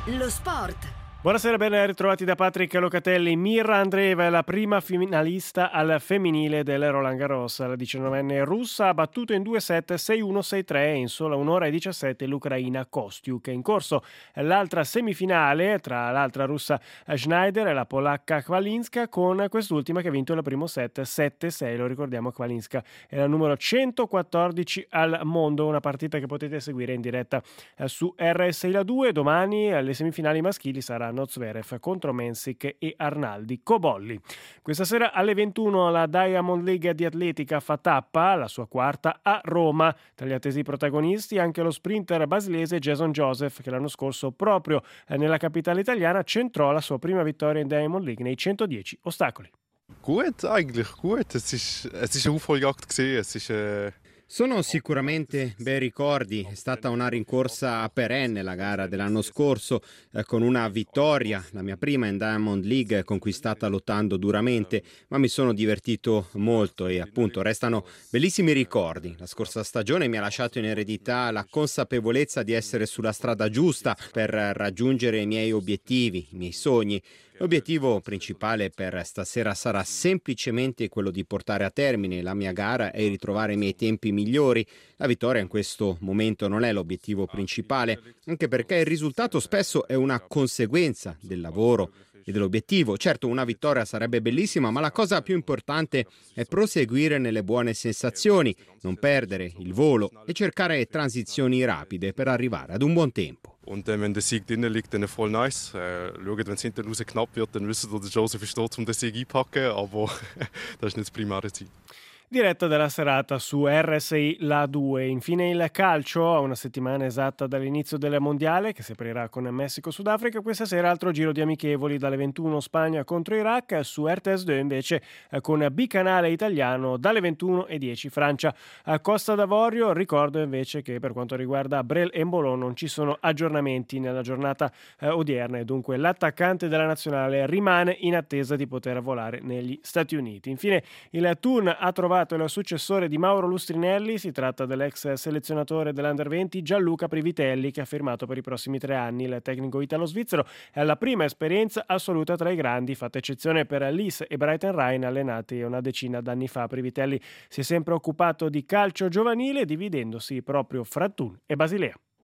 Lo sport. Buonasera, ben ritrovati da Patrick Locatelli. Mirra Andreeva è la prima finalista al femminile del Roland Garros. La 19enne russa ha battuto in 2 set 6-1, 6-3 e in sola un'ora e 17 l'ucraina Kostiuk. È in corso l'altra semifinale tra l'altra russa Schneider e la polacca Kwalinska, con quest'ultima che ha vinto il primo set 7-6. Lo ricordiamo, Kwalinska è la numero 114 al mondo. Una partita che potete seguire in diretta su RSI La 2. Domani alle semifinali maschili saranno Zverev contro Mensik e Arnaldi Cobolli. Questa sera alle 21 la Diamond League di atletica fa tappa, la sua quarta, a Roma. Tra gli attesi protagonisti anche lo sprinter basilese Jason Joseph, che l'anno scorso proprio nella capitale italiana centrò la sua prima vittoria in Diamond League nei 110 ostacoli. Gut, eigentlich gut. Es ist eine Aufholjagd gewesen. Sono sicuramente bei ricordi, è stata una rincorsa perenne la gara dell'anno scorso, con una vittoria, la mia prima in Diamond League, conquistata lottando duramente, ma mi sono divertito molto e appunto restano bellissimi ricordi. La scorsa stagione mi ha lasciato in eredità la consapevolezza di essere sulla strada giusta per raggiungere i miei obiettivi, i miei sogni. L'obiettivo principale per stasera sarà semplicemente quello di portare a termine la mia gara e ritrovare i miei tempi migliori. La vittoria in questo momento non è l'obiettivo principale, anche perché il risultato spesso è una conseguenza del lavoro e dell'obiettivo. Certo, una vittoria sarebbe bellissima, ma la cosa più importante è proseguire nelle buone sensazioni, non perdere il volo e cercare transizioni rapide per arrivare ad un buon tempo. Und wenn der Sieg drinnen liegt, dann voll nice. Schaut, wenn es hinten raus knapp wird, dann wisst ihr, der Joseph ist dort, um den Sieg einpacken, aber das ist nicht das primäre Ziel. Diretta della serata su RSI La 2. Infine il calcio, a una settimana esatta dall'inizio del mondiale che si aprirà con Messico-Sudafrica. Questa sera altro giro di amichevoli dalle 21 Spagna contro Iraq, su RTS 2 invece con bicanale italiano dalle 21:10 Francia a Costa d'Avorio. Ricordo invece che per quanto riguarda Brel e Embolo non ci sono aggiornamenti nella giornata odierna e dunque l'attaccante della nazionale rimane in attesa di poter volare negli Stati Uniti. Infine il Thun ha trovato il successore di Mauro Lustrinelli. Si tratta dell'ex selezionatore dell'Under 20 Gianluca Privitelli, che ha firmato per i prossimi 3 anni. Il tecnico italo-svizzero è la prima esperienza assoluta tra i grandi, fatta eccezione per Lis e Brighton Rhine, allenati una decina d'anni fa. Privitelli si è sempre occupato di calcio giovanile, dividendosi proprio fra Thun e Basilea.